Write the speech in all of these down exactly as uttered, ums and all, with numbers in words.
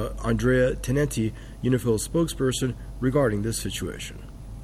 uh, Andrea Tenenti, UNIFIL spokesperson, regarding this situation.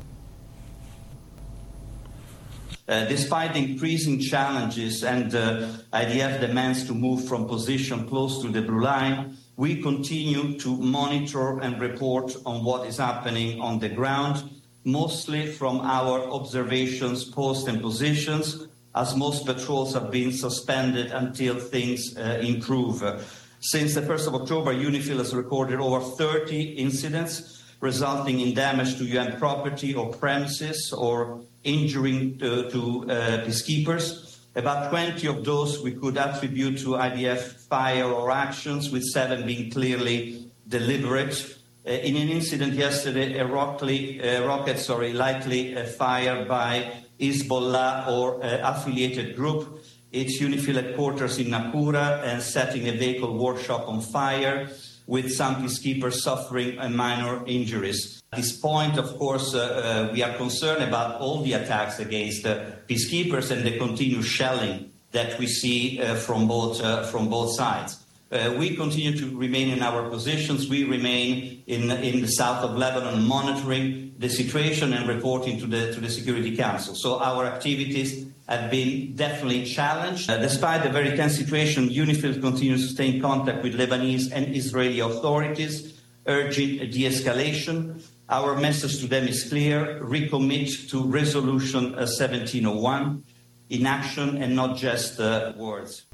Uh, despite the increasing challenges and uh, I D F demands to move from position close to the blue line, we continue to monitor and report on what is happening on the ground, mostly from our observations, posts and positions, as most patrols have been suspended until things uh, improve. Uh, since the first of October, UNIFIL has recorded over thirty incidents resulting in damage to U N property or premises or injuring to, to uh, peacekeepers. About twenty of those we could attribute to I D F fire or actions, with seven being clearly deliberate. Uh, in an incident yesterday, a rockly, uh, rocket sorry, likely uh, fired by Hezbollah or uh, affiliated group. Its UNIFIL headquarters in Nakura and setting a vehicle workshop on fire, with some peacekeepers suffering uh, minor injuries. At this point, of course, uh, uh, we are concerned about all the attacks against uh, peacekeepers and the continued shelling that we see uh, from both uh, from both sides. Uh, we continue to remain in our positions. We remain in in the south of Lebanon, monitoring the situation and reporting to the to the Security Council. So our activities have been definitely challenged. Uh, despite the very tense situation, UNIFIL continues to stay in contact with Lebanese and Israeli authorities, urging a de-escalation. Our message to them is clear: recommit to Resolution uh, seventeen oh one in action and not just uh, words.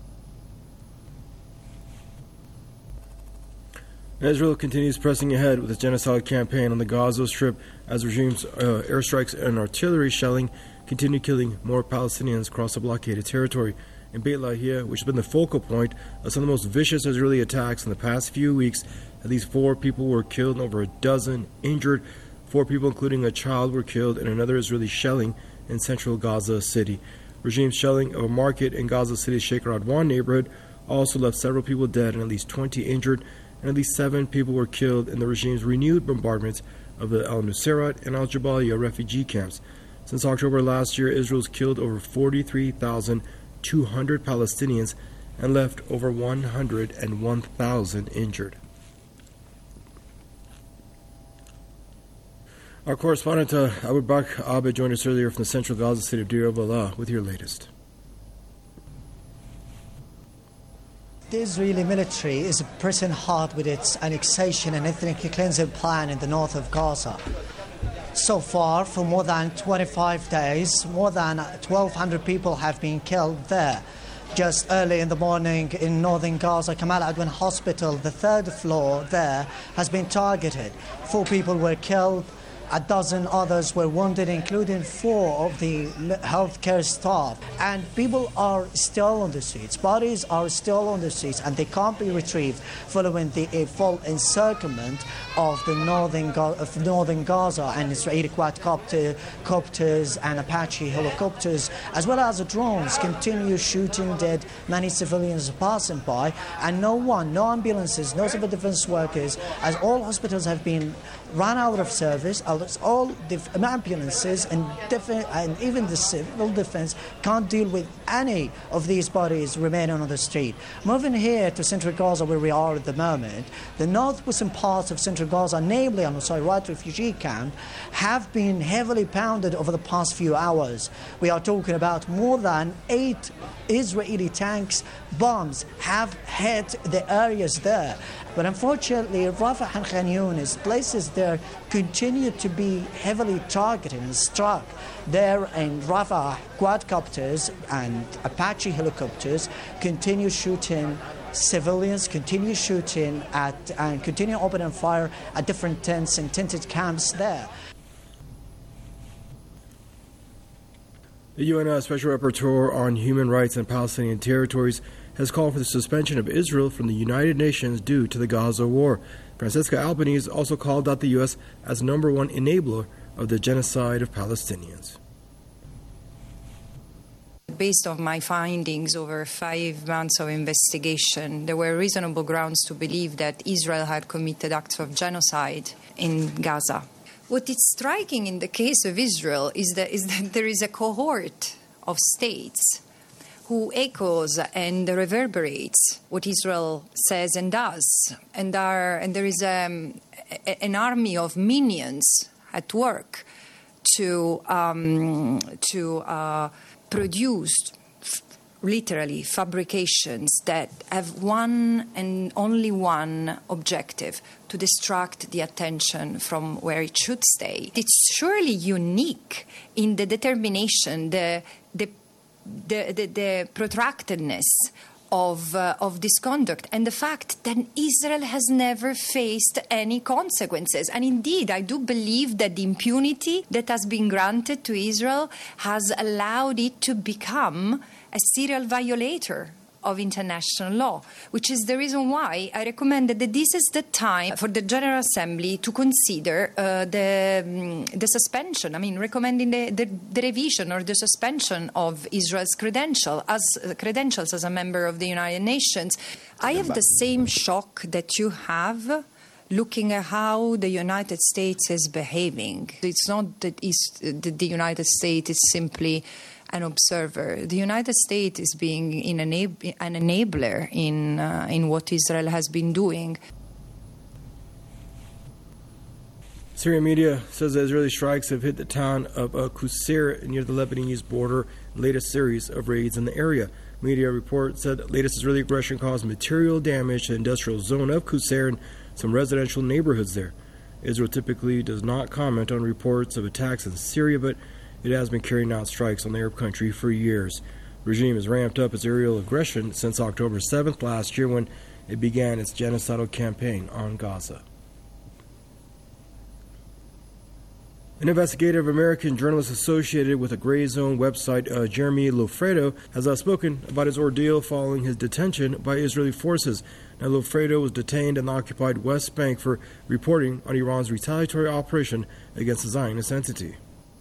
Israel continues pressing ahead with its genocide campaign on the Gaza Strip as regime's uh, airstrikes and artillery shelling continue killing more Palestinians across the blockaded territory. In Beit Lahia, which has been the focal point of some of the most vicious Israeli attacks in the past few weeks, at least four people were killed and over a dozen injured. Four people, including a child, were killed in another Israeli shelling in central Gaza City. Regime shelling of a market in Gaza City's Sheikh Radwan neighborhood also left several people dead and at least twenty injured, and at least seven people were killed in the regime's renewed bombardments of the Al Nusayrat and Al Jabalia refugee camps. Since October last year, Israel's killed over forty-three thousand two hundred Palestinians and left over one hundred one thousand injured. Our correspondent uh, Abu Bakr Abed joined us earlier from the central Gaza city of Deir al-Balah with your latest. The Israeli military is pressing hard with its annexation and ethnic cleansing plan in the north of Gaza. So far, for more than twenty-five days, more than twelve hundred people have been killed there. Just early in the morning in northern Gaza, Kamal Adwan Hospital, the third floor there, has been targeted. Four people were killed. A dozen others were wounded, including four of the healthcare staff. And people are still on the streets. Bodies are still on the streets, and they can't be retrieved following the uh, full encirclement of the northern, Ga- of northern Gaza and Israeli quadcopter, copters and Apache helicopters, as well as drones, continue shooting dead. Many civilians passing by, and no one, no ambulances, no civil defense workers, as all hospitals have been run out of service. All the ambulances and, def- and even the civil defense can't deal with any of these bodies remaining on the street. Moving here to central Gaza, where we are at the moment, the northwestern parts of central Gaza, namely Al Nusayrat refugee camp, have been heavily pounded over the past few hours. We are talking about more than eight Israeli tanks, bombs have hit the areas there. But unfortunately, Rafah and Khan Yunis, places there, continue to be heavily targeted and struck. There in Rafah, quadcopters and Apache helicopters continue shooting civilians, continue shooting at and continue opening fire at different tents and tented camps there. The U N uh, Special Rapporteur on Human Rights and Palestinian Territories has called for the suspension of Israel from the United Nations due to the Gaza war. Francesca Albanese also called out the U S as number one enabler of the genocide of Palestinians. Based on my findings over five months of investigation, there were reasonable grounds to believe that Israel had committed acts of genocide in Gaza. What is striking in the case of Israel is that, is that there is a cohort of states who echoes and reverberates what Israel says and does. And, are, and there is um, a, an army of minions at work to, um, to uh, produce literally fabrications that have one and only one objective: to distract the attention from where it should stay. It's surely unique in the determination, the the the, the, the protractedness of uh, of this conduct, and the fact that Israel has never faced any consequences. And indeed, I do believe that the impunity that has been granted to Israel has allowed it to become a serial violator of international law, which is the reason why I recommended that this is the time for the General Assembly to consider uh, the um, the suspension. I mean, recommending the, the, the revision or the suspension of Israel's credential as uh, credentials as a member of the United Nations. I have the same shock that you have, looking at how the United States is behaving. It's not that, that the United States is simply an observer. The United States is being in enab- an enabler in uh, in what Israel has been doing. Syrian media says that Israeli strikes have hit the town of uh, Qusayr near the Lebanese border, latest series of raids in the area. Media reports said that latest Israeli aggression caused material damage to the industrial zone of Qusayr and some residential neighborhoods there. Israel typically does not comment on reports of attacks in Syria, but it has been carrying out strikes on the Arab country for years. The regime has ramped up its aerial aggression since October seventh last year, when it began its genocidal campaign on Gaza. An investigative American journalist associated with the Gray Zone website, uh, Jeremy Lofredo, has uh, spoken about his ordeal following his detention by Israeli forces. Now, Lofredo was detained in the occupied West Bank for reporting on Iran's retaliatory operation against the Zionist entity.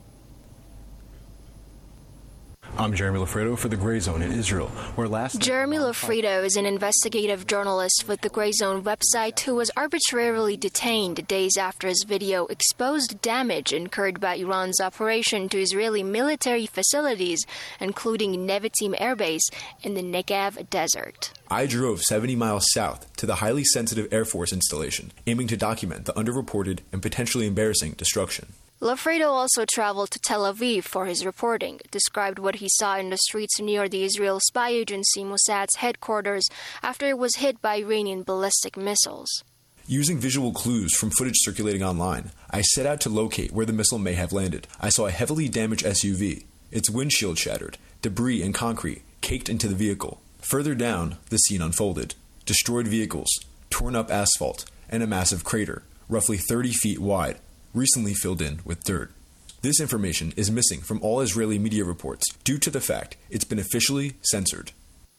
I'm Jeremy Lofredo for the Gray Zone in Israel, where last... Jeremy Lofredo is an investigative journalist with the Gray Zone website who was arbitrarily detained days after his video exposed damage incurred by Iran's operation to Israeli military facilities, including Nevatim Air Base in the Negev desert. I drove seventy miles south to the highly sensitive Air Force installation, aiming to document the underreported and potentially embarrassing destruction. Lofredo also traveled to Tel Aviv for his reporting, described what he saw in the streets near the Israel spy agency Mossad's headquarters after it was hit by Iranian ballistic missiles. Using visual clues from footage circulating online, I set out to locate where the missile may have landed. I saw a heavily damaged S U V, its windshield shattered, debris and concrete caked into the vehicle. Further down, the scene unfolded. Destroyed vehicles, torn up asphalt, and a massive crater, roughly thirty feet wide, recently filled in with dirt. This information is missing from all Israeli media reports due to the fact it's been officially censored.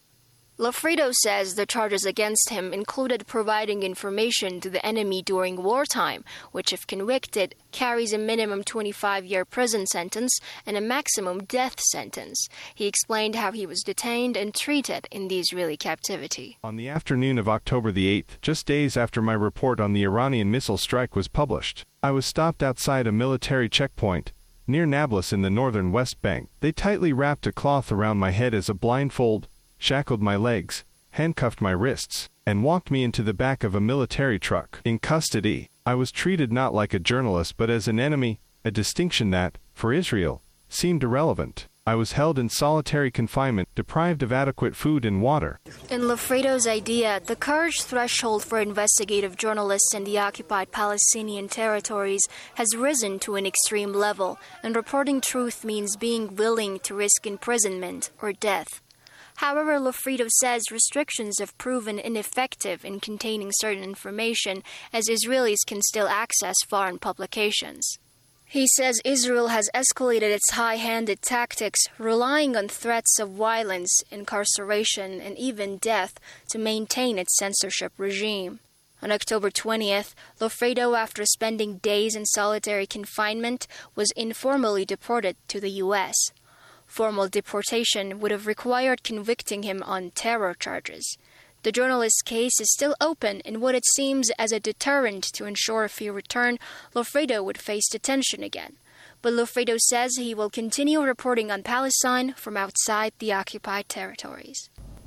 Lofredo says the charges against him included providing information to the enemy during wartime, which, if convicted, carries a minimum twenty-five-year prison sentence and a maximum death sentence. He explained how he was detained and treated in the Israeli captivity. On the afternoon of October the eighth, just days after my report on the Iranian missile strike was published, I was stopped outside a military checkpoint near Nablus in the northern West Bank. They tightly wrapped a cloth around my head as a blindfold, shackled my legs, handcuffed my wrists, and walked me into the back of a military truck. In custody, I was treated not like a journalist but as an enemy, a distinction that, for Israel, seemed irrelevant. I was held in solitary confinement, deprived of adequate food and water. In Lofredo's idea, the courage threshold for investigative journalists in the occupied Palestinian territories has risen to an extreme level, and reporting truth means being willing to risk imprisonment or death. However, Lofredo says restrictions have proven ineffective in containing certain information, as Israelis can still access foreign publications. He says Israel has escalated its high-handed tactics, relying on threats of violence, incarceration, and even death to maintain its censorship regime. On October twentieth, Lofredo, after spending days in solitary confinement, was informally deported to the U S Formal deportation would have required convicting him on terror charges. The journalist's case is still open in what it seems as a deterrent to ensure if he returned, Lofredo would face detention again. But Loffredo says he will continue reporting on Palestine from outside the occupied territories.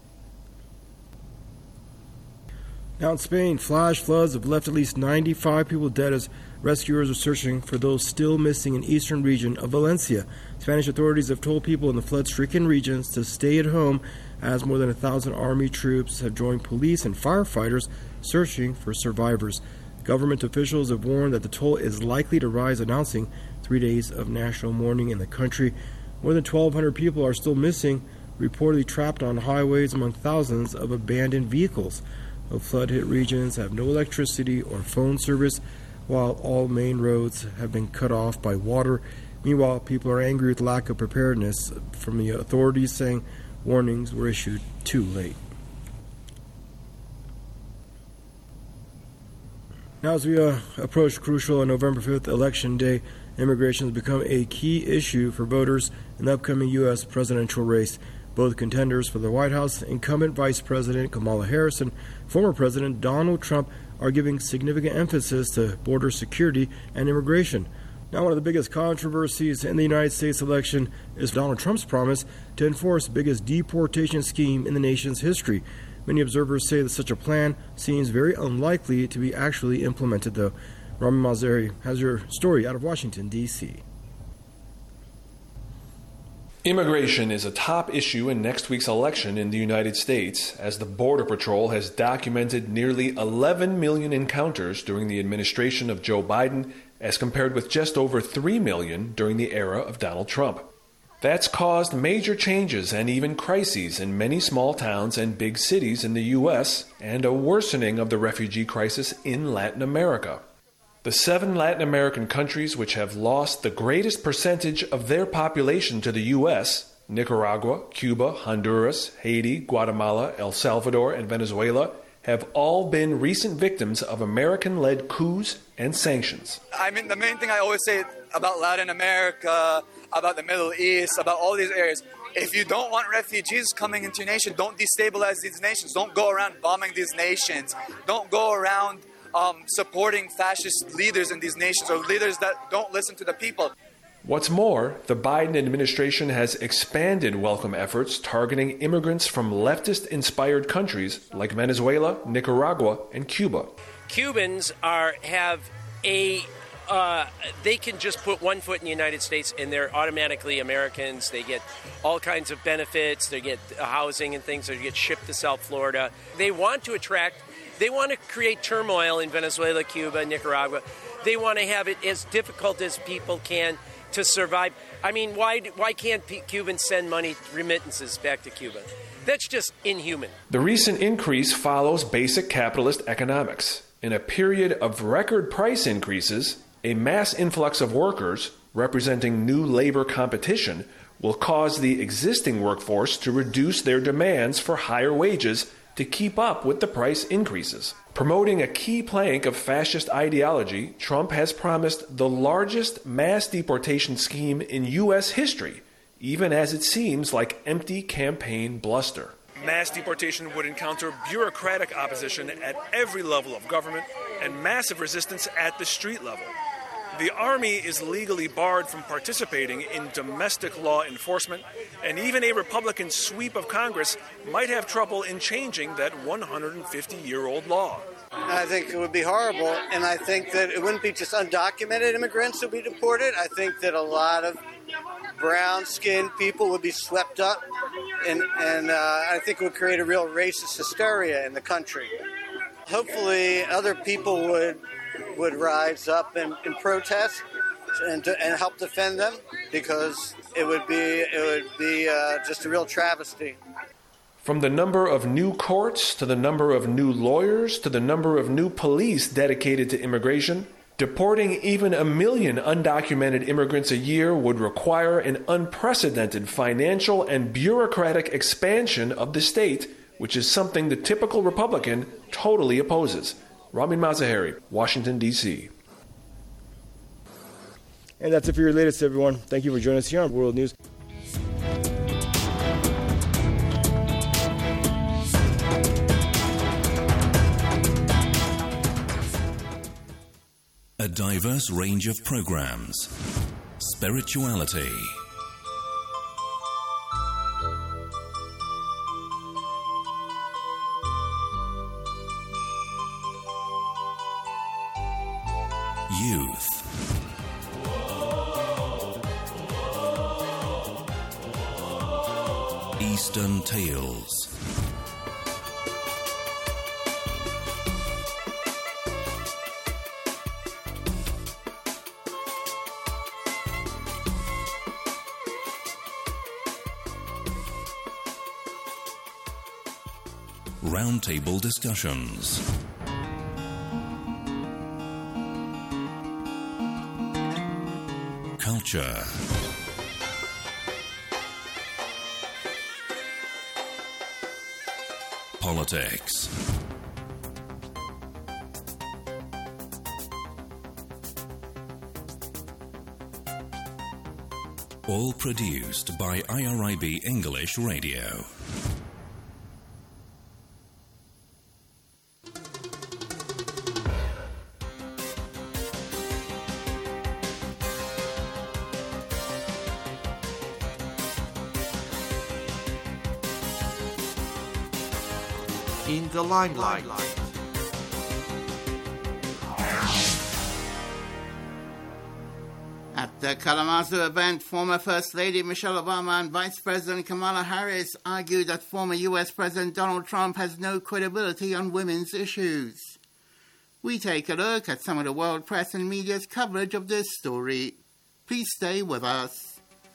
Now in Spain, flash floods have left at least ninety-five people dead as rescuers are searching for those still missing in the eastern region of Valencia. Spanish authorities have told people in the flood-stricken regions to stay at home as more than a thousand army troops have joined police and firefighters searching for survivors. Government officials have warned that the toll is likely to rise, announcing three days of national mourning in the country. More than twelve hundred people are still missing, reportedly trapped on highways among thousands of abandoned vehicles. The flood-hit regions have no electricity or phone service, while all main roads have been cut off by water. Meanwhile, people are angry with lack of preparedness from the authorities, saying warnings were issued too late. Now, as we uh, approach crucial on November fifth election day, immigration has become a key issue for voters in the upcoming U S presidential race. Both contenders for the White House, incumbent Vice President Kamala Harris and former President Donald Trump, are giving significant emphasis to border security and immigration. Now, one of the biggest controversies in the United States election is Donald Trump's promise to enforce the biggest deportation scheme in the nation's history. Many observers say that such a plan seems very unlikely to be actually implemented, though. Rami Malzaheri has your story out of Washington, D C Immigration is a top issue in next week's election in the United States, as the Border Patrol has documented nearly eleven million encounters during the administration of Joe Biden, as compared with just over three million during the era of Donald Trump. That's caused major changes and even crises in many small towns and big cities in the U S, and a worsening of the refugee crisis in Latin America. The seven Latin American countries which have lost the greatest percentage of their population to the U S, Nicaragua, Cuba, Honduras, Haiti, Guatemala, El Salvador, and Venezuela, have all been recent victims of American-led coups and sanctions. I mean, the main thing I always say about Latin America, about the Middle East, about all these areas, if you don't want refugees coming into your nation, don't destabilize these nations. Don't go around bombing these nations. Don't go around Um, supporting fascist leaders in these nations, or leaders that don't listen to the people. What's more, the Biden administration has expanded welcome efforts targeting immigrants from leftist-inspired countries like Venezuela, Nicaragua, and Cuba. Cubans are have a uh, they can just put one foot in the United States and they're automatically Americans. They get all kinds of benefits. They get housing and things. They get shipped to South Florida. They want to attract They want to create turmoil in Venezuela, Cuba, Nicaragua. They want to have it as difficult as people can to survive. I mean, why why can't Cubans send money, remittances back to Cuba? That's just inhuman. The recent increase follows basic capitalist economics. In a period of record price increases, a mass influx of workers, representing new labor competition, will cause the existing workforce to reduce their demands for higher wages to keep up with the price increases. Promoting a key plank of fascist ideology, Trump has promised the largest mass deportation scheme in U S history, even as it seems like empty campaign bluster. Mass deportation would encounter bureaucratic opposition at every level of government and massive resistance at the street level. The Army is legally barred from participating in domestic law enforcement, and even a Republican sweep of Congress might have trouble in changing that one hundred fifty-year-old law. I think it would be horrible, and I think that it wouldn't be just undocumented immigrants who would be deported. I think that a lot of brown-skinned people would be swept up, and, and uh, I think it would create a real racist hysteria in the country. Hopefully, other people would would rise up and, and protest and, and help defend them, because it would be it would be uh, just a real travesty. From the number of new courts to the number of new lawyers to the number of new police dedicated to immigration, deporting even a million undocumented immigrants a year would require an unprecedented financial and bureaucratic expansion of the state, which is something the typical Republican totally opposes. Rami Malzaheri, Washington, D C And that's it for your latest, everyone. Thank you for joining us here on World News. A diverse range of programs, Spirituality. Youth. Eastern Tales. Roundtable discussions. Culture. Politics. All produced by I R I B English Radio. In the limelight. At the Kalamazoo event, former First Lady Michelle Obama and Vice President Kamala Harris argued that former U S President Donald Trump has no credibility on women's issues. We take a look at some of the world press and media's coverage of this story. Please stay with us.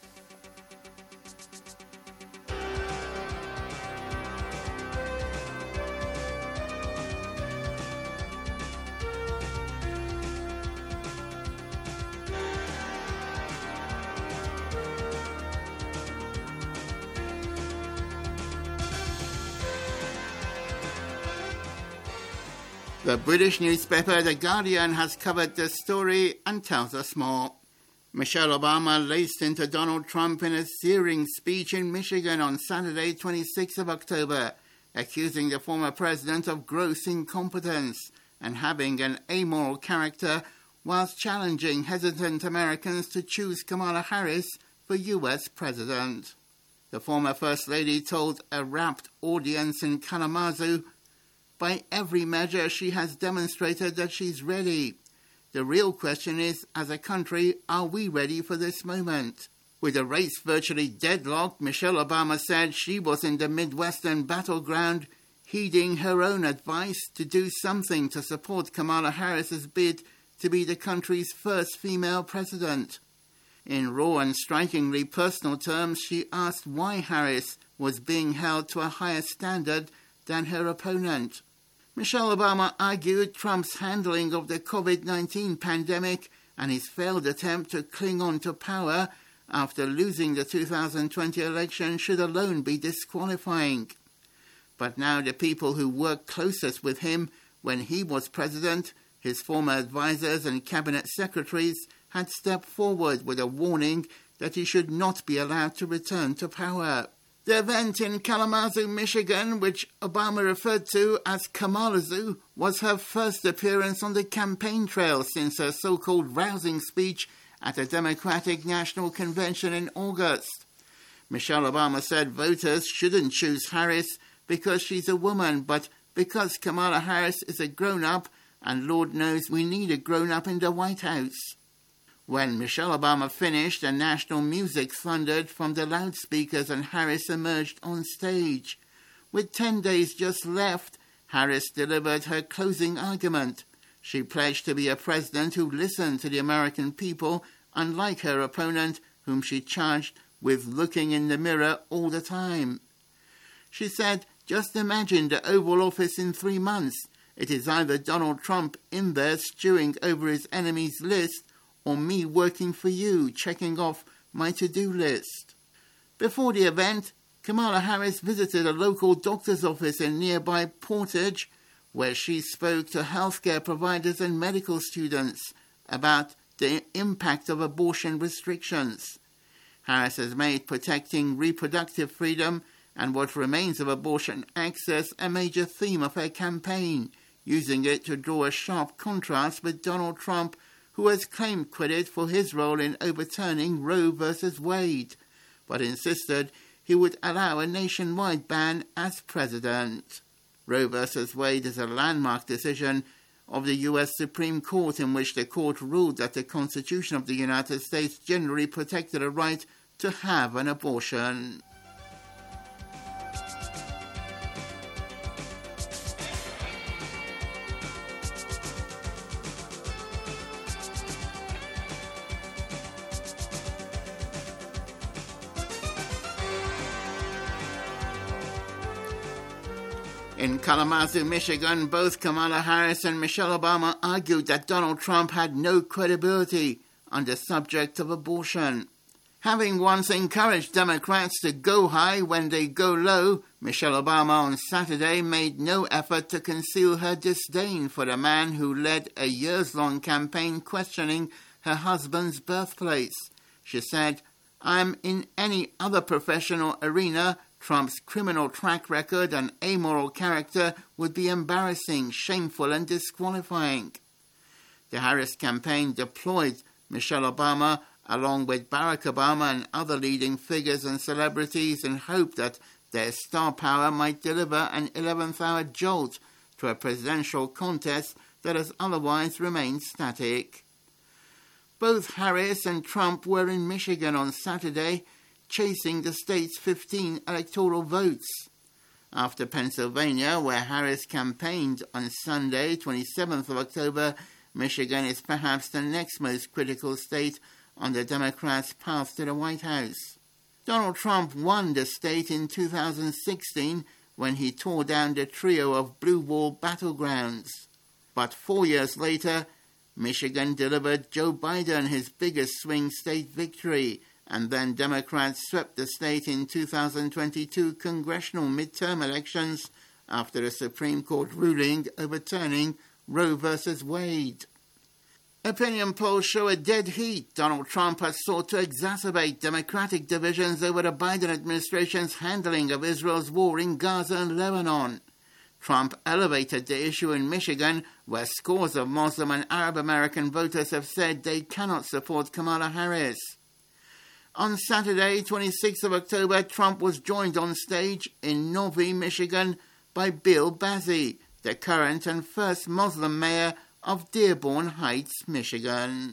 The British newspaper The Guardian has covered this story and tells us more. Michelle Obama laced into Donald Trump in a searing speech in Michigan on Saturday, twenty-sixth of October, accusing the former president of gross incompetence and having an amoral character, whilst challenging hesitant Americans to choose Kamala Harris for U S president. The former First Lady told a rapt audience in Kalamazoo, "By every measure, she has demonstrated that she's ready. The real question is, as a country, are we ready for this moment?" With the race virtually deadlocked, Michelle Obama said she was in the Midwestern battleground, heeding her own advice to do something to support Kamala Harris's bid to be the country's first female president. In raw and strikingly personal terms, she asked why Harris was being held to a higher standard than her opponent. Michelle Obama argued Trump's handling of the covid nineteen pandemic and his failed attempt to cling on to power after losing the two thousand twenty election should alone be disqualifying. But now the people who worked closest with him when he was president, his former advisers and cabinet secretaries, had stepped forward with a warning that he should not be allowed to return to power. The event in Kalamazoo, Michigan, which Obama referred to as Kamalazoo, was her first appearance on the campaign trail since her so-called rousing speech at the Democratic National Convention in August. Michelle Obama said voters shouldn't choose Harris because she's a woman, but because Kamala Harris is a grown-up, and Lord knows we need a grown-up in the White House. When Michelle Obama finished, the national music thundered from the loudspeakers and Harris emerged on stage. With ten days just left, Harris delivered her closing argument. She pledged to be a president who listened to the American people, unlike her opponent, whom she charged with looking in the mirror all the time. She said, "Just imagine the Oval Office in three months. It is either Donald Trump in there stewing over his enemies' list, or me working for you, checking off my to-do list." Before the event, Kamala Harris visited a local doctor's office in nearby Portage, where she spoke to healthcare providers and medical students about the impact of abortion restrictions. Harris has made protecting reproductive freedom and what remains of abortion access a major theme of her campaign, using it to draw a sharp contrast with Donald Trump, who has claimed credit for his role in overturning Roe versus Wade, but insisted he would allow a nationwide ban as president. Roe versus Wade is a landmark decision of the U S Supreme Court in which the court ruled that the Constitution of the United States generally protected a right to have an abortion. In Kalamazoo, Michigan, both Kamala Harris and Michelle Obama argued that Donald Trump had no credibility on the subject of abortion. Having once encouraged Democrats to go high when they go low, Michelle Obama on Saturday made no effort to conceal her disdain for the man who led a years-long campaign questioning her husband's birthplace. She said, "I'm in any other professional arena, Trump's criminal track record and amoral character would be embarrassing, shameful, and disqualifying." The Harris campaign deployed Michelle Obama along with Barack Obama and other leading figures and celebrities in hope that their star power might deliver an eleventh hour jolt to a presidential contest that has otherwise remained static. Both Harris and Trump were in Michigan on Saturday, chasing the state's fifteen electoral votes. After Pennsylvania, where Harris campaigned on Sunday, twenty-seventh of October, Michigan is perhaps the next most critical state on the Democrats' path to the White House. Donald Trump won the state in two thousand sixteen when he tore down the trio of blue wall battlegrounds. But four years later, Michigan delivered Joe Biden his biggest swing state victory, and then Democrats swept the state in two thousand twenty-two congressional midterm elections after a Supreme Court ruling overturning Roe versus Wade. Opinion polls show a dead heat. Donald Trump has sought to exacerbate Democratic divisions over the Biden administration's handling of Israel's war in Gaza and Lebanon. Trump elevated the issue in Michigan, where scores of Muslim and Arab American voters have said they cannot support Kamala Harris. On Saturday, twenty-sixth of October, Trump was joined on stage in Novi, Michigan, by Bill Bazzi, the current and first Muslim mayor of Dearborn Heights, Michigan.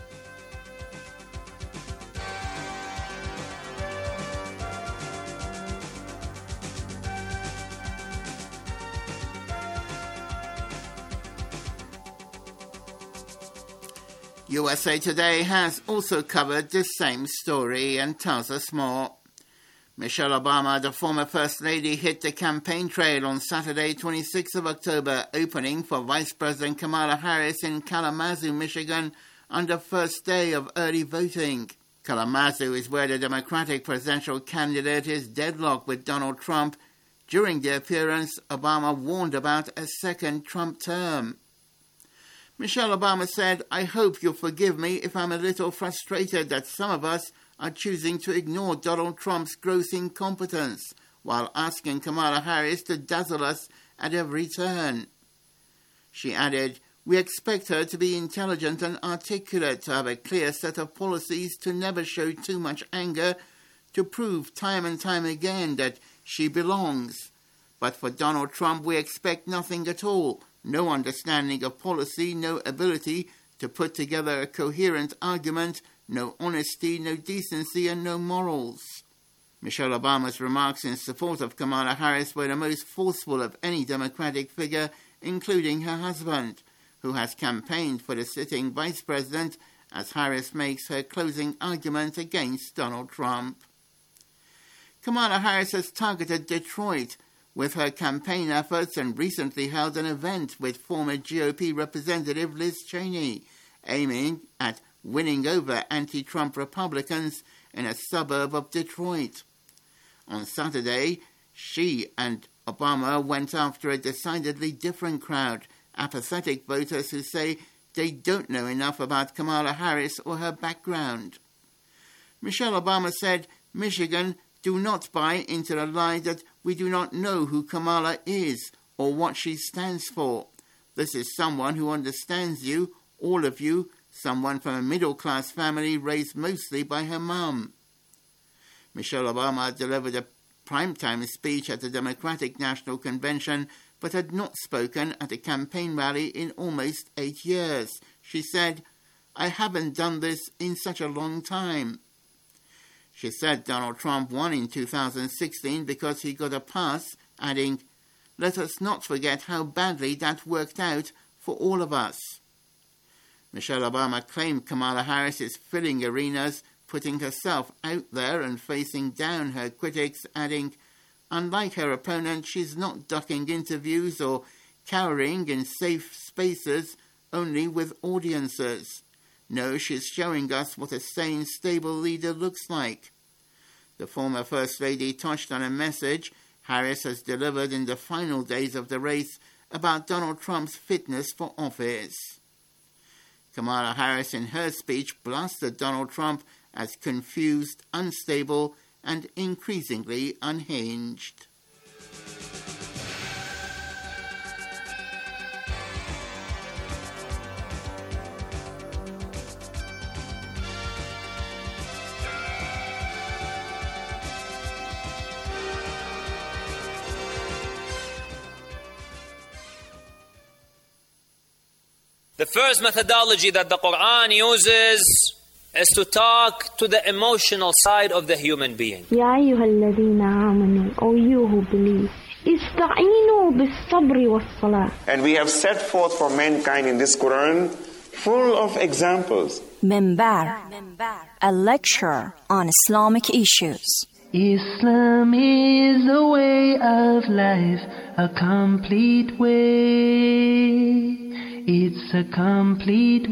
U S A Today has also covered this same story and tells us more. Michelle Obama, the former First Lady, hit the campaign trail on Saturday, twenty-sixth of October, opening for Vice President Kamala Harris in Kalamazoo, Michigan, on the first day of early voting. Kalamazoo is where the Democratic presidential candidate is deadlocked with Donald Trump. During the appearance, Obama warned about a second Trump term. Michelle Obama said, "I hope you'll forgive me if I'm a little frustrated that some of us are choosing to ignore Donald Trump's gross incompetence while asking Kamala Harris to dazzle us at every turn." She added, "We expect her to be intelligent and articulate, to have a clear set of policies, to never show too much anger, to prove time and time again that she belongs. But for Donald Trump, we expect nothing at all. No understanding of policy, no ability to put together a coherent argument, no honesty, no decency, and no morals." Michelle Obama's remarks in support of Kamala Harris were the most forceful of any Democratic figure, including her husband, who has campaigned for the sitting vice president as Harris makes her closing argument against Donald Trump. Kamala Harris has targeted Detroit with her campaign efforts and recently held an event with former G O P Representative Liz Cheney, aiming at winning over anti-Trump Republicans in a suburb of Detroit. On Saturday, she and Obama went after a decidedly different crowd, apathetic voters who say they don't know enough about Kamala Harris or her background. Michelle Obama said, "Michigan, do not buy into the lie that we do not know who Kamala is or what she stands for. This is someone who understands you, all of you, someone from a middle-class family raised mostly by her mum. Michelle Obama delivered a primetime speech at the Democratic National Convention, but had not spoken at a campaign rally in almost eight years. She said, "I haven't done this in such a long time." She said Donald Trump won in two thousand sixteen because he got a pass, adding, "Let us not forget how badly that worked out for all of us." Michelle Obama claimed Kamala Harris is filling arenas, putting herself out there and facing down her critics, adding, "Unlike her opponent, she's not ducking interviews or cowering in safe spaces only with audiences. No, she's showing us what a sane, stable leader looks like." The former First Lady touched on a message Harris has delivered in the final days of the race about Donald Trump's fitness for office. Kamala Harris in her speech blasted Donald Trump as confused, unstable, and increasingly unhinged. The first methodology that the Quran uses is to talk to the emotional side of the human being. يا أيها الذين آمنوا, O you who believe, استعينوا بالصبر والصلاة. And we have set forth for mankind in this Quran full of examples. Minbar, a lecture on Islamic issues. Islam is a way of life, a complete way. It's a complete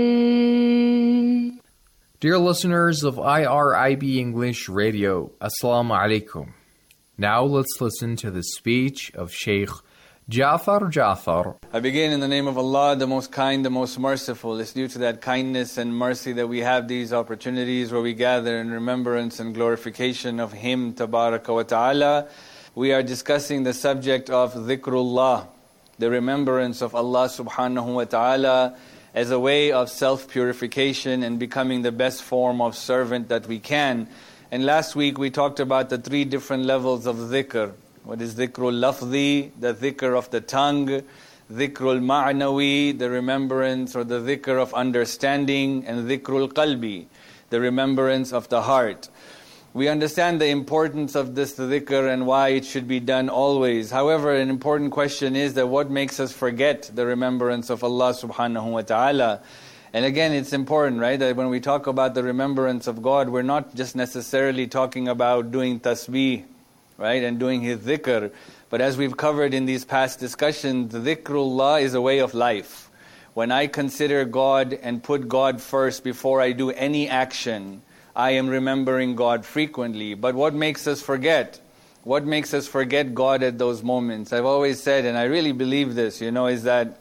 way. Dear listeners of I R I B English Radio, Assalamu alaikum. Now let's listen to the speech of Sheikh Jafar Jafar. I begin in the name of Allah, the most kind, the most merciful. It's due to that kindness and mercy that we have these opportunities where we gather in remembrance and glorification of Him, Tabaraka wa Ta'ala. We are discussing the subject of dhikrullah, the remembrance of Allah subhanahu wa ta'ala as a way of self-purification and becoming the best form of servant that we can. And last week we talked about the three different levels of dhikr. What is dhikrul lafzi, the dhikr of the tongue, dhikrul ma'nawi, the remembrance or the dhikr of understanding, and dhikrul qalbi, the remembrance of the heart. We understand the importance of this dhikr and why it should be done always. However, an important question is that what makes us forget the remembrance of Allah subhanahu wa ta'ala? And again, it's important, right, that when we talk about the remembrance of God, we're not just necessarily talking about doing tasbih, right, and doing His dhikr. But as we've covered in these past discussions, dhikrullah is a way of life. When I consider God and put God first before I do any action, I am remembering God frequently. But what makes us forget? What makes us forget God at those moments? I've always said, and I really believe this, you know, is that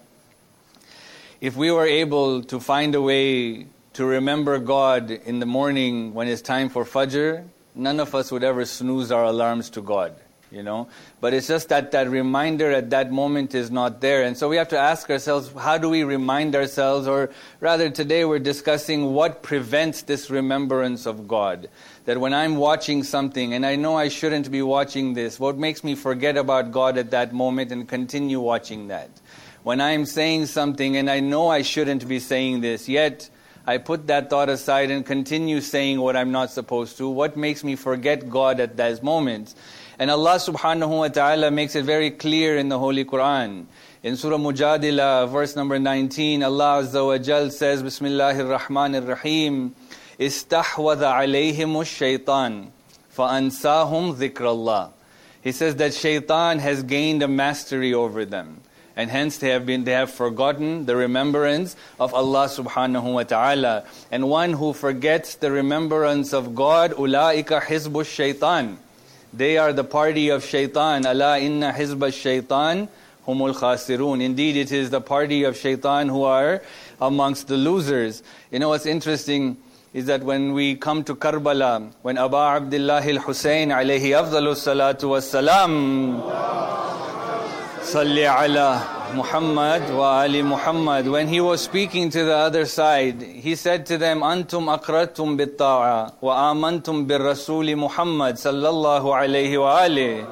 if we were able to find a way to remember God in the morning when it's time for Fajr, none of us would ever snooze our alarms to God, you know. But it's just that that reminder at that moment is not there. And so we have to ask ourselves, how do we remind ourselves? Or rather, today we're discussing what prevents this remembrance of God. That when I'm watching something, and I know I shouldn't be watching this, what makes me forget about God at that moment and continue watching that? When I'm saying something, and I know I shouldn't be saying this, yet I put that thought aside and continue saying what I'm not supposed to, what makes me forget God at those moments? And Allah subhanahu wa ta'ala makes it very clear in the Holy Quran. In Surah Mujadila, verse number nineteen, Allah Azza wa Jal says, Bismillahir Rahmanir Rahim, Istahwadha alayhimu shaytan, fa'ansahum dhikrallah. He says that shaitan has gained a mastery over them. And hence they have been, they have forgotten the remembrance of Allah subhanahu wa ta'ala. And one who forgets the remembrance of God, ulaika hizbu shaitan. They are the party of shaitan. Ala inna hizba shaitan humul khasirun. Indeed, it is the party of shaitan who are amongst the losers. You know what's interesting is that when we come to Karbala, when Aba Abdullah al-Hussein alayhi afdalu salatu wassalam, Salli ala Muhammad wa ali Muhammad, when he was speaking to the other side, he said to them, Antum aqratum bit-ta'a wa amantum bir-rasuli Muhammad sallallahu alayhi wa alihi.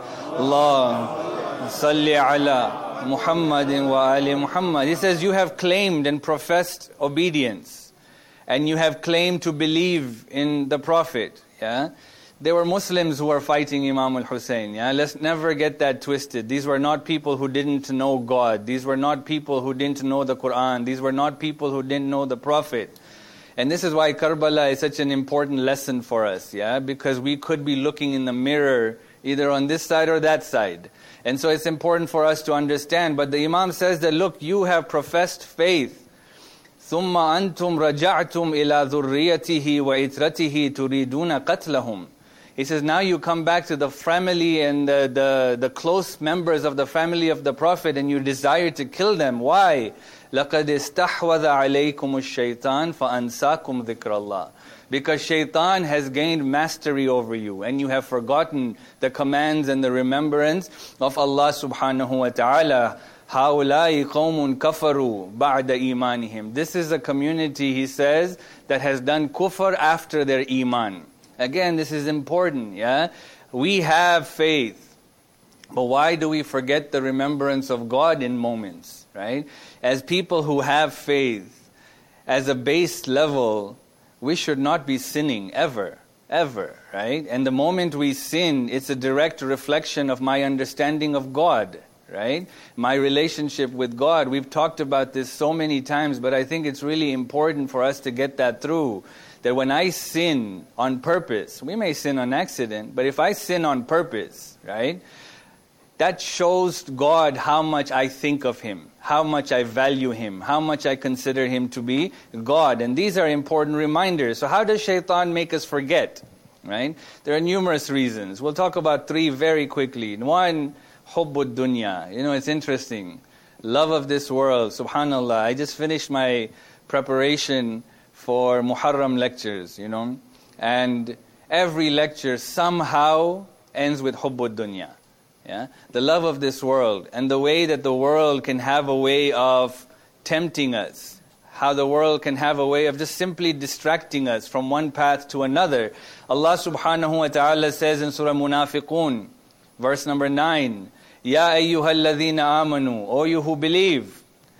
Allah salli ala Muhammadin wa ali Muhammad. He says, you have claimed and professed obedience, and you have claimed to believe in the Prophet. Yeah. There were Muslims who were fighting Imam al-Hussein. Yeah? Let's never get that twisted. These were not people who didn't know God. These were not people who didn't know the Quran. These were not people who didn't know the Prophet. And this is why Karbala is such an important lesson for us. Yeah, because we could be looking in the mirror either on this side or that side. And so it's important for us to understand. But the Imam says that, look, you have professed faith. ثُمَّ أَنْتُمْ رَجَعْتُمْ إِلَى ذُرِّيَّتِهِ وَإِتْرَتِهِ تُرِيدُونَ قَتْلَهُمْ. He says, now you come back to the family and the, the, the close members of the family of the Prophet and you desire to kill them. Why? لَقَدْ اسْتَحْوَذَ عَلَيْكُمُ الشَّيْطَانِ فَأَنْسَاكُمْ ذِكْرَ اللَّهِ. Because shaitan has gained mastery over you and you have forgotten the commands and the remembrance of Allah subhanahu wa ta'ala. هَؤُلَاءِ قَوْمٌ كَفَرُوا بَعْدَ إِيمَانِهِمْ. This is a community, he says, that has done kufr after their iman. Again, this is important, yeah? We have faith, but why do we forget the remembrance of God in moments, right? As people who have faith, as a base level, we should not be sinning ever, ever, right? And the moment we sin, it's a direct reflection of my understanding of God, right? My relationship with God. We've talked about this so many times, but I think it's really important for us to get that through. That when I sin on purpose, we may sin on accident, but if I sin on purpose, right, that shows God how much I think of Him, how much I value Him, how much I consider Him to be God. And these are important reminders. So how does shaitan make us forget, right? There are numerous reasons. We'll talk about three very quickly. One, hubbud dunya. You know, it's interesting. Love of this world, subhanallah. I just finished my preparation for Muharram lectures, you know, and every lecture somehow ends with hubbud dunya, yeah, the love of this world, and the way that the world can have a way of tempting us, how the world can have a way of just simply distracting us from one path to another. Allah subhanahu wa ta'ala says in Surah Munafiqun, verse number nine, Ya ayyuhalladhina amanu, O you who believe,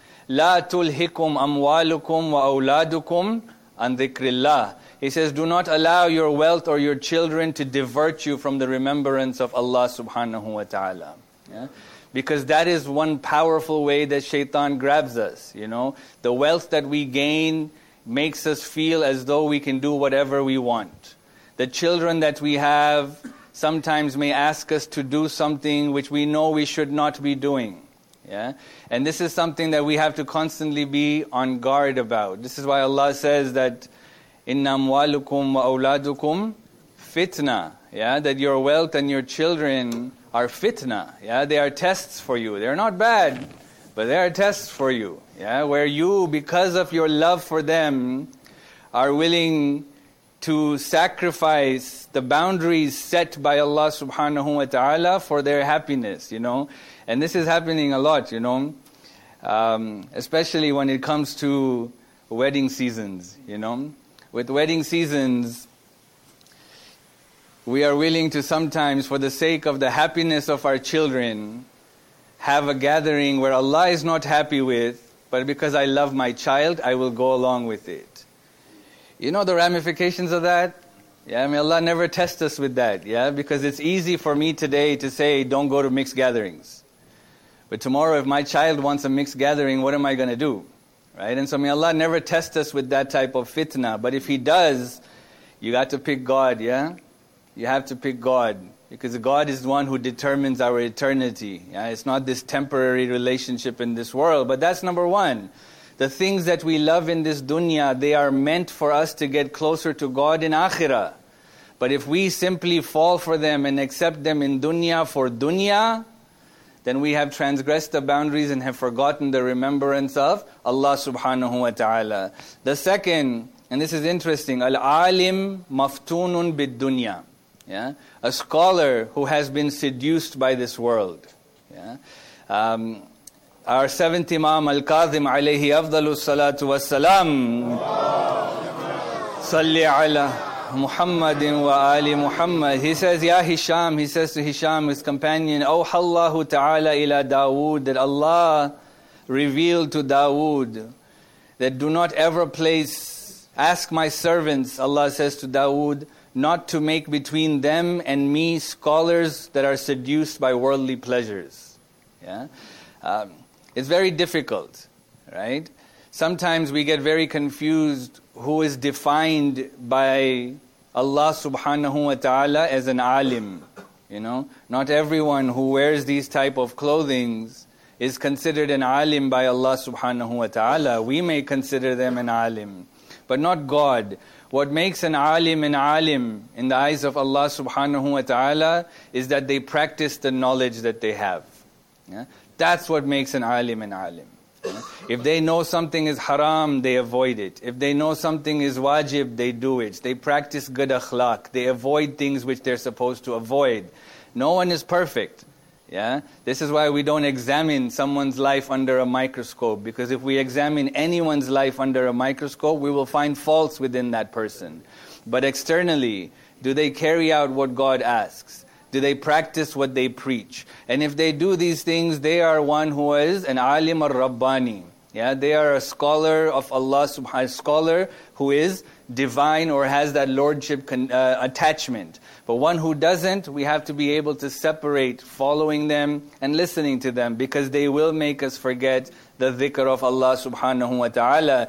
La tulhikum amwalukum wa awladukum an dhikrillah. He says, do not allow your wealth or your children to divert you from the remembrance of Allah subhanahu wa ta'ala. Yeah? Because that is one powerful way that shaitan grabs us. You know, the wealth that we gain makes us feel as though we can do whatever we want. The children that we have sometimes may ask us to do something which we know we should not be doing. Yeah, and this is something that we have to constantly be on guard about. This is why Allah says that inna amwalukum wa awladukum fitna. Yeah, that your wealth and your children are fitna. Yeah, they are tests for you. They're not bad, but they are tests for you. Yeah, where you, because of your love for them, are willing to sacrifice the boundaries set by Allah subhanahu wa ta'ala for their happiness, you know. And this is happening a lot, you know, um, especially when it comes to wedding seasons, you know. With wedding seasons, we are willing to sometimes, for the sake of the happiness of our children, have a gathering where Allah is not happy with, but because I love my child, I will go along with it. You know the ramifications of that? Yeah, may Allah never test us with that, yeah, because it's easy for me today to say, don't go to mixed gatherings. But tomorrow, if my child wants a mixed gathering, what am I going to do? Right? And so may Allah never test us with that type of fitna. But if He does, you got to pick God, yeah? You have to pick God. Because God is the one who determines our eternity. Yeah? It's not this temporary relationship in this world. But that's number one. The things that we love in this dunya, they are meant for us to get closer to God in akhirah. But if we simply fall for them and accept them in dunya for dunya, then we have transgressed the boundaries and have forgotten the remembrance of Allah subhanahu wa ta'ala. The second, and this is interesting, al-alim maftunun bid-dunya. Yeah? A scholar who has been seduced by this world. Yeah? Um, our seventh Imam Al-Kazim alayhi afdalu salatu wassalam. Salli ala Muhammadin wa ali Muhammad. He says, Ya Hisham, he says to Hisham, his companion, Awha Allahu ta'ala ila Dawood, that Allah revealed to Dawood that do not ever place, ask my servants, Allah says to Dawood, not to make between them and me scholars that are seduced by worldly pleasures. Yeah, um, it's very difficult, right? Sometimes we get very confused who is defined by Allah subhanahu wa ta'ala as an alim. You know, not everyone who wears these type of clothing is considered an alim by Allah subhanahu wa ta'ala. We may consider them an alim, but not God. What makes an alim an alim in the eyes of Allah subhanahu wa ta'ala is that they practice the knowledge that they have. Yeah? That's what makes an alim an alim. Yeah? If they know something is haram, they avoid it. If they know something is wajib, they do it. They practice good akhlaq. They avoid things which they're supposed to avoid. No one is perfect. Yeah, this is why we don't examine someone's life under a microscope, because if we examine anyone's life under a microscope, we will find faults within that person. But externally, do they carry out what God asks? Do they practice what they preach? And if they do these things, they are one who is an alim al-Rabbani. Yeah, they are a scholar of Allah subhanahu, scholar who is divine or has that lordship con, uh, attachment. But one who doesn't, we have to be able to separate following them and listening to them, because they will make us forget the dhikr of Allah subhanahu wa ta'ala.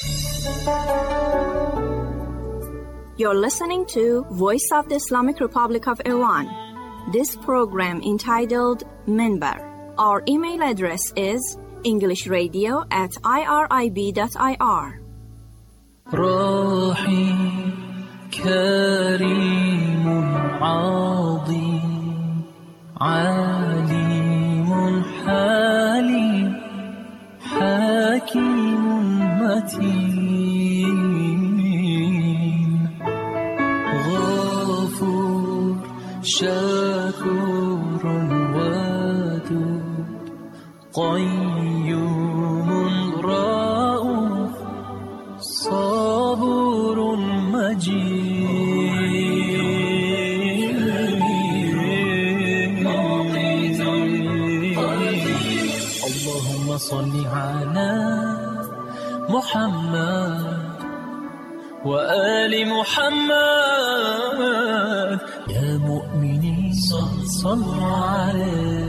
You're listening to Voice of the Islamic Republic of Iran. This program entitled Minbar. Our email address is englishradio at irib dot i r. كريم عظيم عليم حليم حكيم متين غفور شكور ودود قيوم رؤوف صبور مجيد اللهم صل على محمد وآل محمد يا مؤمنين صلوا عليه.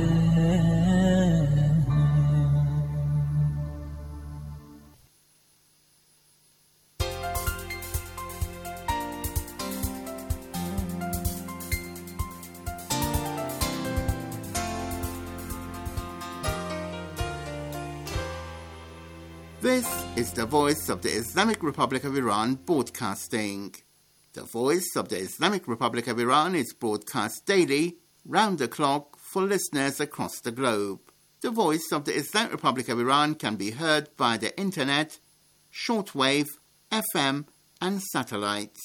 This is the Voice of the Islamic Republic of Iran broadcasting. The Voice of the Islamic Republic of Iran is broadcast daily, round the clock, for listeners across the globe. The Voice of the Islamic Republic of Iran can be heard by the internet, shortwave, F M, and satellites.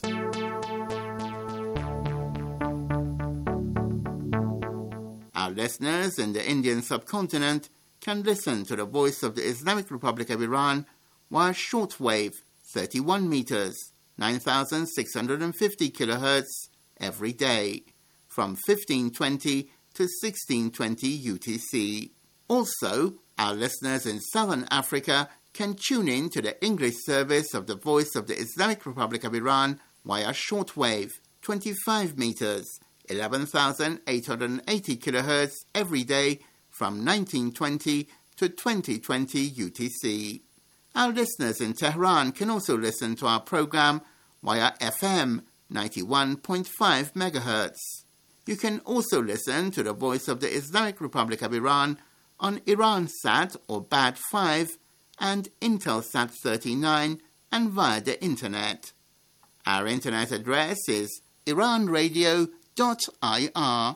Our listeners in the Indian subcontinent can listen to the Voice of the Islamic Republic of Iran via shortwave thirty-one meters, nine thousand six hundred fifty kilohertz every day from fifteen twenty to sixteen twenty U T C. Also, our listeners in Southern Africa can tune in to the English service of the Voice of the Islamic Republic of Iran via shortwave twenty-five meters, eleven thousand eight hundred eighty kilohertz every day from nineteen twenty to twenty twenty U T C. Our listeners in Tehran can also listen to our program via F M ninety-one point five megahertz. You can also listen to the Voice of the Islamic Republic of Iran on Iransat or B A D five and Intelsat thirty-nine and via the internet. Our internet address is iran radio dot i r.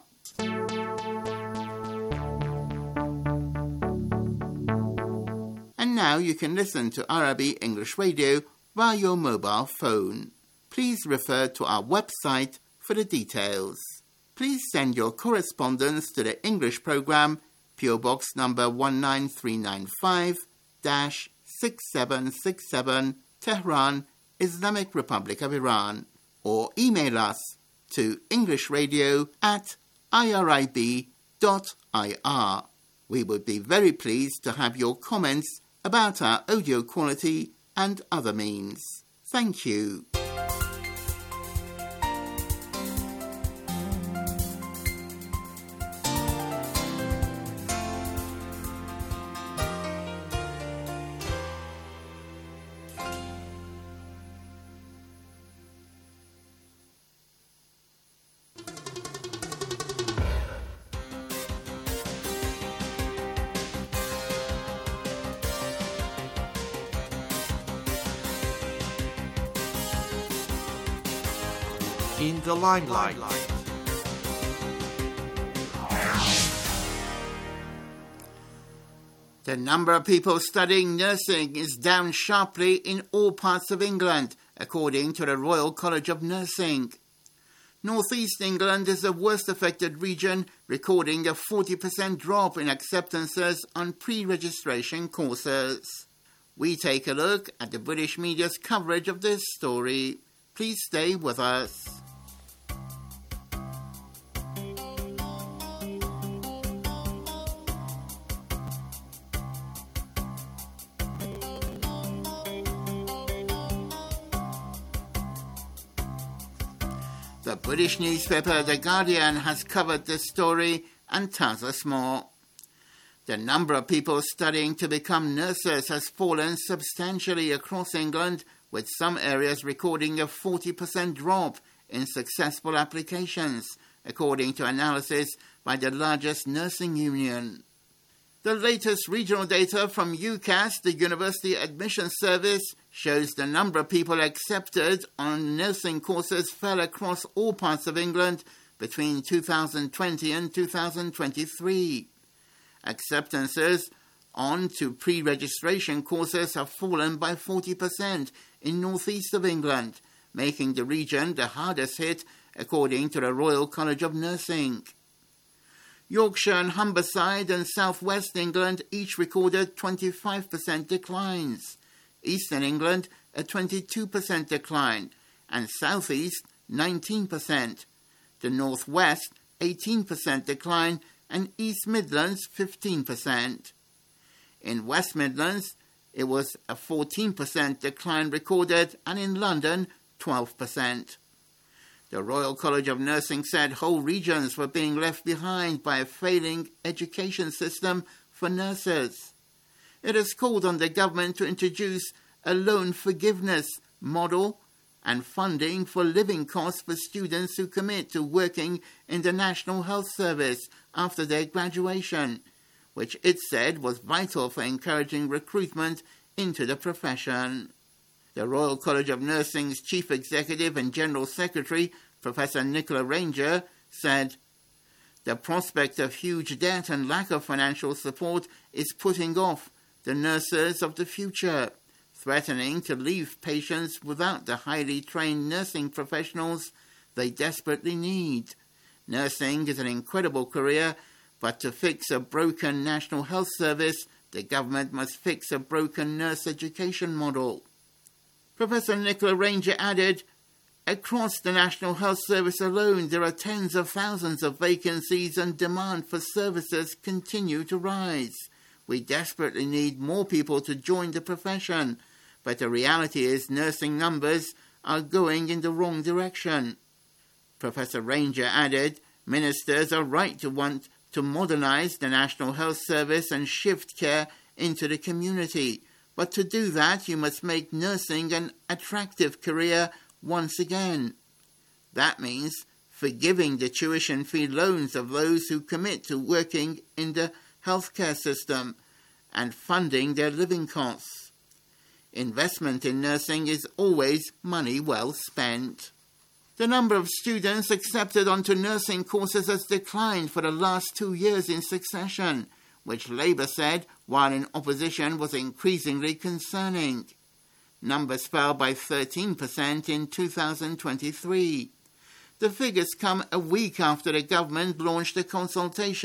And now you can listen to Arabi English Radio via your mobile phone. Please refer to our website for the details. Please send your correspondence to the English program, P P O Box number one nine three nine five, six seven six seven, Tehran, Islamic Republic of Iran, or email us to englishradio at irib dot I R. We would be very pleased to have your comments about our audio quality and other means. Thank you. In the limelight. The number of people studying nursing is down sharply in all parts of England, according to the Royal College of Nursing. North East England is the worst affected region, recording a forty percent drop in acceptances on pre-registration courses. We take a look at the British media's coverage of this story. Please stay with us. The British newspaper The Guardian has covered this story and tells us more. The number of people studying to become nurses has fallen substantially across England, with some areas recording a forty percent drop in successful applications, according to analysis by the largest nursing union. The latest regional data from UCAS, the University Admissions Service, shows the number of people accepted on nursing courses fell across all parts of England between two thousand twenty and two thousand twenty-three. Acceptances on to pre-registration courses have fallen by forty percent in northeast of England, making the region the hardest hit, according to the Royal College of Nursing. Yorkshire and Humberside and southwest England each recorded twenty-five percent declines. Eastern England a twenty-two percent decline, and southeast nineteen percent. The northwest eighteen percent decline, and East Midlands fifteen percent. In West Midlands, it was a fourteen percent decline recorded, and in London, twelve percent. The Royal College of Nursing said whole regions were being left behind by a failing education system for nurses. It has called on the government to introduce a loan forgiveness model and funding for living costs for students who commit to working in the National Health Service after their graduation, which it said was vital for encouraging recruitment into the profession. The Royal College of Nursing's Chief Executive and General Secretary, Professor Nicola Ranger, said, "The prospect of huge debt and lack of financial support is putting off the nurses of the future, threatening to leave patients without the highly trained nursing professionals they desperately need. Nursing is an incredible career, but to fix a broken National Health Service, the government must fix a broken nurse education model." Professor Nicola Ranger added, "Across the National Health Service alone, there are tens of thousands of vacancies and demand for services continue to rise. We desperately need more people to join the profession, but the reality is nursing numbers are going in the wrong direction." Professor Ranger added, "Ministers are right to want to modernise the National Health Service and shift care into the community, but to do that you must make nursing an attractive career once again. That means forgiving the tuition fee loans of those who commit to working in the healthcare system and funding their living costs. Investment in nursing is always money well spent." The number of students accepted onto nursing courses has declined for the last two years in succession, which Labour said, while in opposition, was increasingly concerning. Numbers fell by thirteen percent in two thousand twenty-three. The figures come a week after the government launched a consultation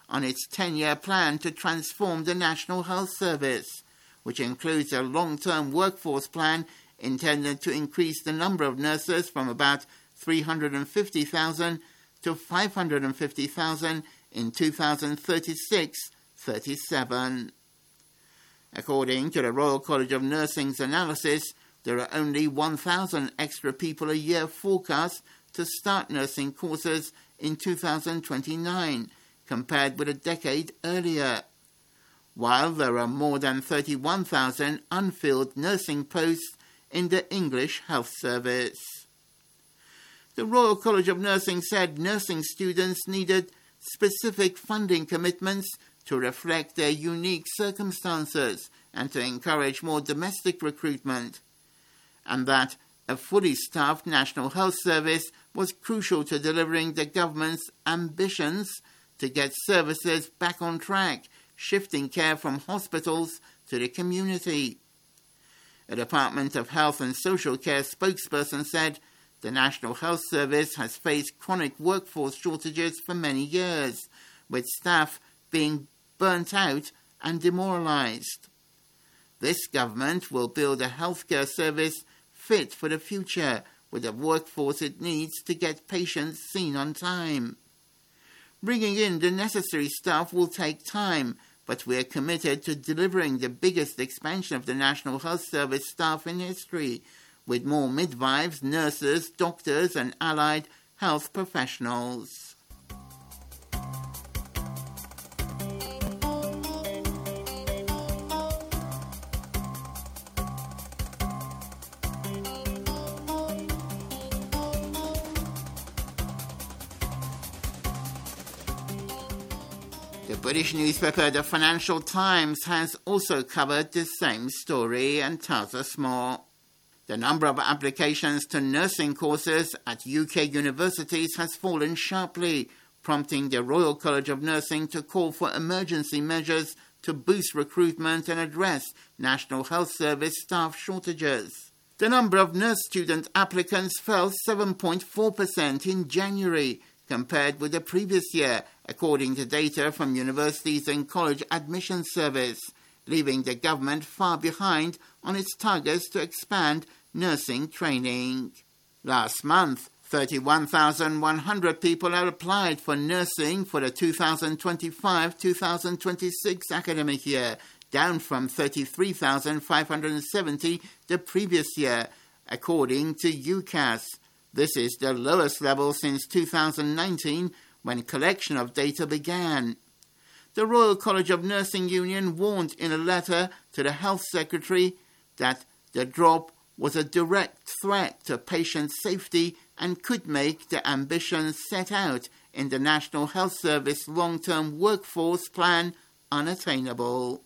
on its ten-year plan to transform the National Health Service, which includes a long-term workforce plan intended to increase the number of nurses from about three hundred fifty thousand to five hundred fifty thousand in two thousand thirty-six thirty-seven. According to the Royal College of Nursing's analysis, there are only one thousand extra people a year forecast to start nursing courses in two thousand twenty-nine, compared with a decade earlier, while there are more than thirty-one thousand unfilled nursing posts in the English Health Service. The Royal College of Nursing said nursing students needed specific funding commitments to reflect their unique circumstances and to encourage more domestic recruitment, and that a fully staffed National Health Service was crucial to delivering the government's ambitions to get services back on track, shifting care from hospitals to the community. A Department of Health and Social Care spokesperson said the National Health Service has faced chronic workforce shortages for many years, with staff being burnt out and demoralised. This government will build a healthcare service fit for the future, with the workforce it needs to get patients seen on time. Bringing in the necessary staff will take time, but we are committed to delivering the biggest expansion of the National Health Service staff in history, with more midwives, nurses, doctors and allied health professionals. The British newspaper The Financial Times has also covered the same story and tells us more. The number of applications to nursing courses at U K universities has fallen sharply, prompting the Royal College of Nursing to call for emergency measures to boost recruitment and address National Health Service staff shortages. The number of nurse student applicants fell seven point four percent in January, compared with the previous year, according to data from Universities and College Admission Service, leaving the government far behind on its targets to expand nursing training. Last month, thirty-one thousand one hundred people had applied for nursing for the two thousand twenty-five two thousand twenty-six academic year, down from thirty-three thousand five hundred seventy the previous year, according to UCAS. This is the lowest level since two thousand nineteen, when collection of data began. The Royal College of Nursing Union warned in a letter to the Health Secretary that the drop was a direct threat to patient safety and could make the ambitions set out in the National Health Service long-term workforce plan unattainable.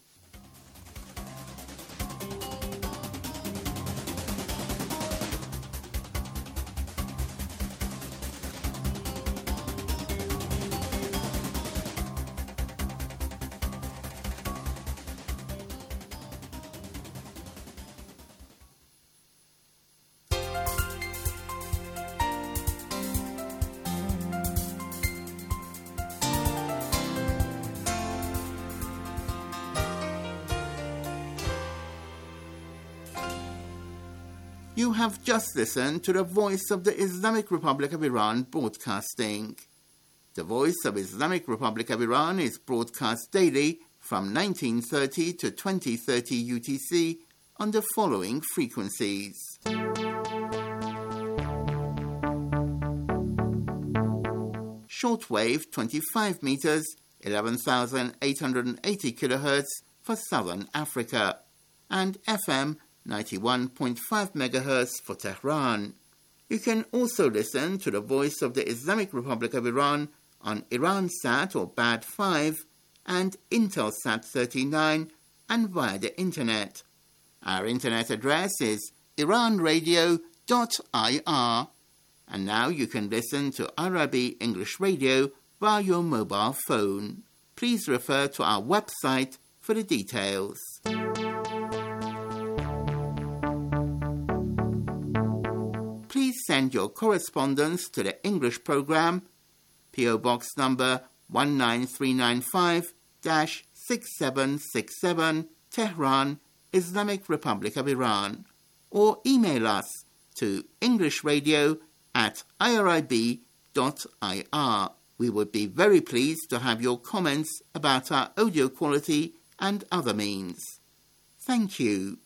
You have just listened to the Voice of the Islamic Republic of Iran broadcasting. The Voice of Islamic Republic of Iran is broadcast daily from nineteen thirty to twenty thirty U T C on the following frequencies. Shortwave twenty-five meters, eleven thousand eight hundred eighty kilohertz for Southern Africa, and F M ninety-one point five megahertz for Tehran. You can also listen to the Voice of the Islamic Republic of Iran on Iransat or B A D five and Intelsat thirty-nine and via the Internet. Our Internet address is iran radio dot I R. And now you can listen to Arabi English Radio via your mobile phone. Please refer to our website for the details. Please send your correspondence to the English program, P O Box number one nine three nine five dash six seven six seven, Tehran, Islamic Republic of Iran. Or email us to englishradio at irib dot I R. We would be very pleased to have your comments about our audio quality and other means. Thank you.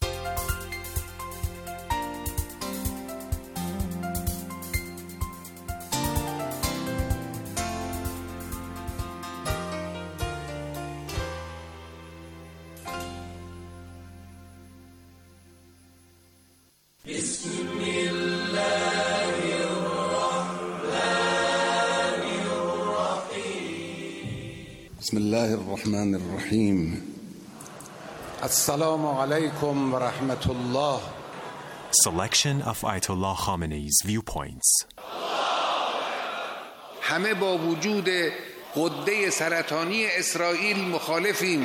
بسم الله الرحمن الرحيم السلام عليكم ورحمة الله. Selection of Ayatollah Khamenei's viewpoints. همه با وجود غده سرطانی اسرائیل مخالفیم.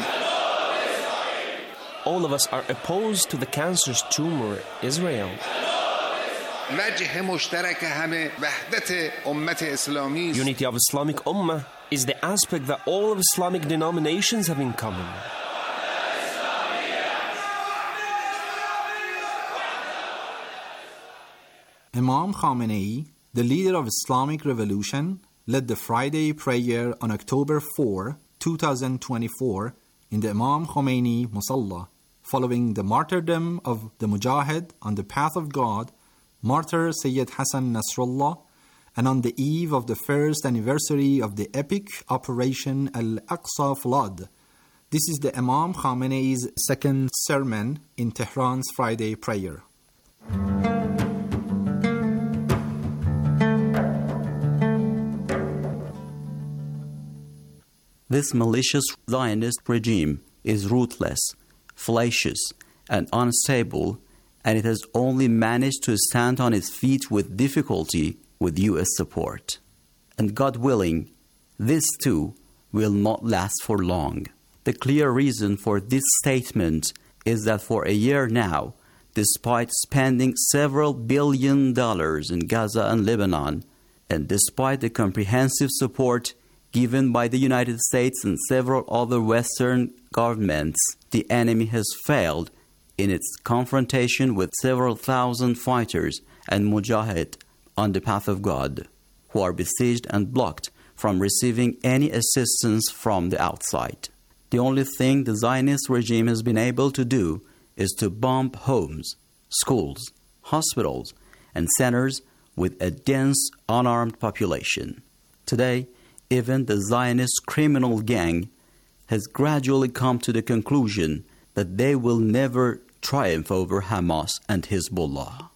All of us are opposed to the cancerous tumor Israel. وجه مشترک همه وحدت امت اسلامی. Unity of Islamic Ummah is the aspect that all of Islamic denominations have in common. Imam Khamenei, the leader of Islamic revolution, led the Friday prayer on October fourth, twenty twenty-four in the Imam Khomeini Musalla, following the martyrdom of the Mujahid on the path of God, martyr Sayyid Hassan Nasrallah, and on the eve of the first anniversary of the epic Operation Al-Aqsa Flood. This is the Imam Khamenei's second sermon in Tehran's Friday prayer. This malicious Zionist regime is ruthless, fallacious, and unstable, and it has only managed to stand on its feet with difficulty with U S support. And God willing, this too will not last for long. The clear reason for this statement is that for a year now, despite spending several billion dollars in Gaza and Lebanon, and despite the comprehensive support given by the United States and several other Western governments, the enemy has failed in its confrontation with several thousand fighters and mujahid on the path of God, who are besieged and blocked from receiving any assistance from the outside. The only thing the Zionist regime has been able to do is to bomb homes, schools, hospitals, and centers with a dense, unarmed population. Today, even the Zionist criminal gang has gradually come to the conclusion that they will never triumph over Hamas and Hezbollah.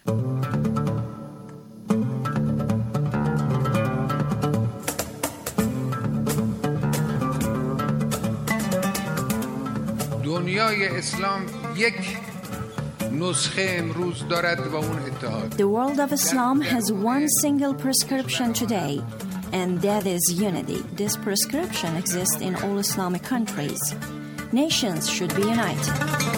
دنیای اسلام یک نسخه امروز دارد و اون اتحاد. The world of Islam has one single prescription today, and that is unity. This prescription exists in all Islamic countries. Nations should be united.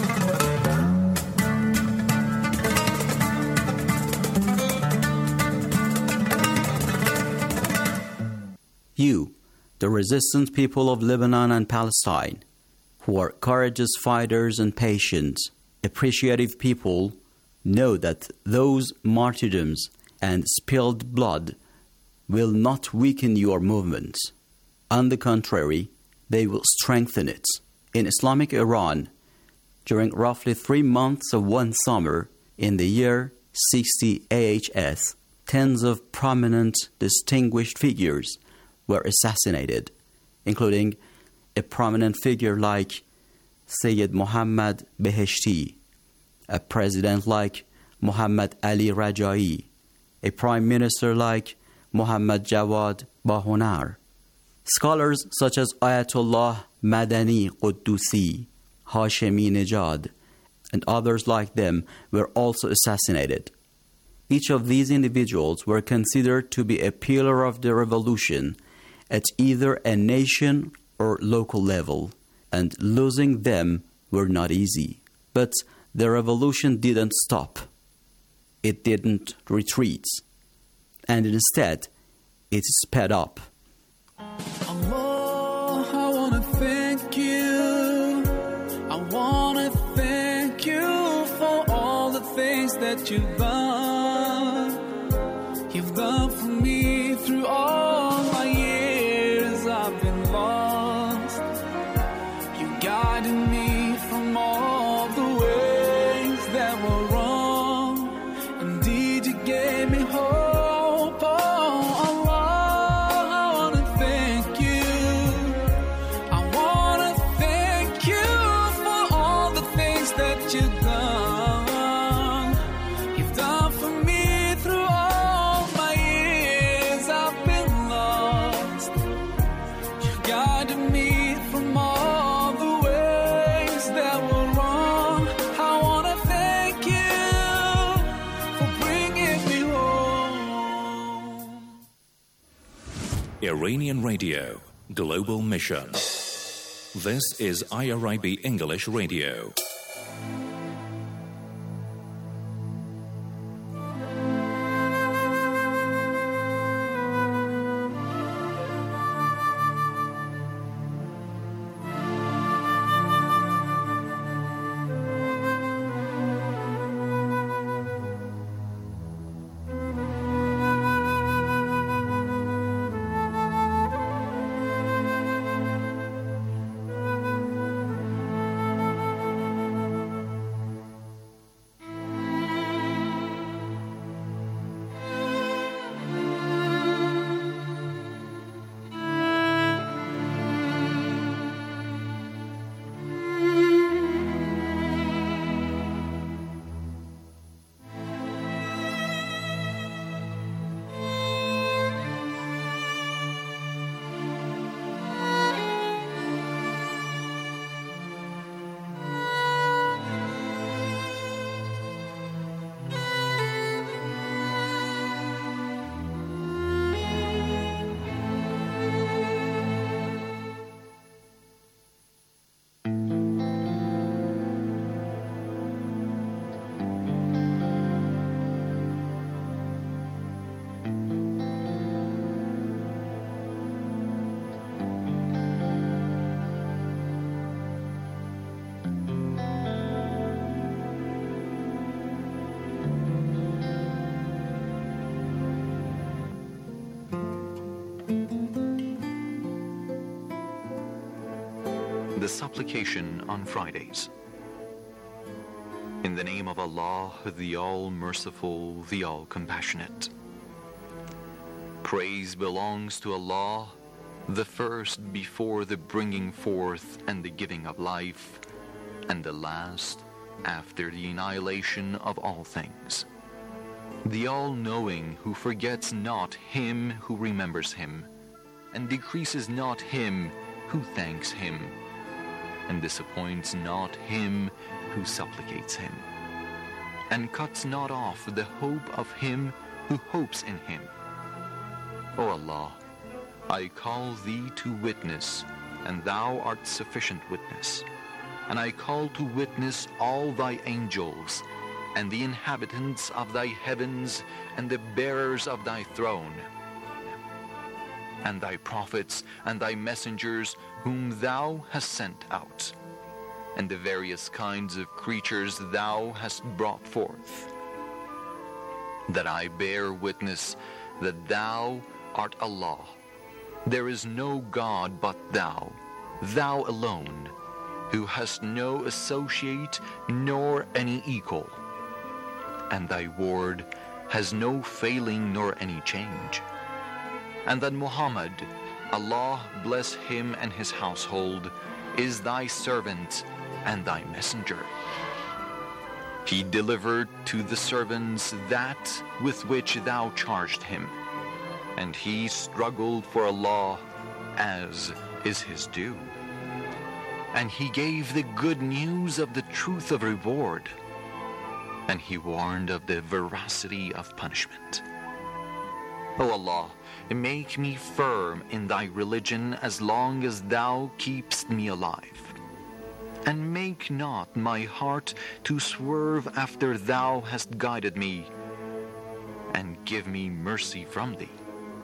You, the resistant people of Lebanon and Palestine, who are courageous fighters and patient, appreciative people, know that those martyrdoms and spilled blood will not weaken your movement. On the contrary, they will strengthen it. In Islamic Iran, during roughly three months of one summer, in the year sixty A H S, tens of prominent, distinguished figures were assassinated, including a prominent figure like Sayyid Muhammad Beheshti, a president like Muhammad Ali Rajai, a prime minister like Muhammad Jawad Bahonar. Scholars such as Ayatollah Madani Quddusi, Hashemi Nejad, and others like them were also assassinated. Each of these individuals were considered to be a pillar of the revolution at either a nation or local level, and losing them were not easy. But the revolution didn't stop. It didn't retreat. And instead, it sped up. Allah that you've done. You've done for me through all my years I've been lost. You guided me from all the ways that were wrong. Indeed, you gave me hope. Oh, Allah, I want to thank you. I want to thank you for all the things that you've done. You've done for me through all my years I've been lost. You guided me from all the ways that were wrong. I want to thank you for bringing me home. Iranian Radio, Global Mission. This is I R I B English Radio. The supplication on Fridays. In the name of Allah, the All-Merciful, the All-Compassionate. Praise belongs to Allah, the first before the bringing forth and the giving of life, and the last after the annihilation of all things. The All-Knowing, who forgets not him who remembers him, and decreases not him who thanks him, and disappoints not him who supplicates him, and cuts not off the hope of him who hopes in him. O Allah, I call thee to witness, and thou art sufficient witness, and I call to witness all thy angels, and the inhabitants of thy heavens, and the bearers of thy throne, and thy prophets and thy messengers whom thou hast sent out, and the various kinds of creatures thou hast brought forth, that I bear witness that thou art Allah. There is no God but thou, thou alone, who hast no associate nor any equal, and thy word has no failing nor any change. And that Muhammad, Allah bless him and his household, is thy servant and thy messenger. He delivered to the servants that with which thou charged him, and he struggled for Allah as is his due. And he gave the good news of the truth of reward, and he warned of the veracity of punishment. O Allah, make me firm in thy religion as long as thou keepst me alive, and make not my heart to swerve after thou hast guided me, and give me mercy from thee.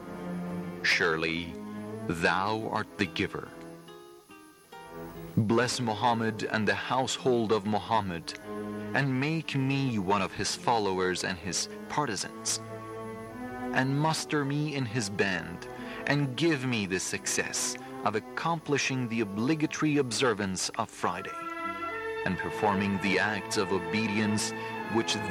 Surely thou art the giver. Bless Muhammad and the household of Muhammad, and make me one of his followers and his partisans, and muster me in his band, and give me the success of accomplishing the obligatory observance of Friday, and performing the acts of obedience which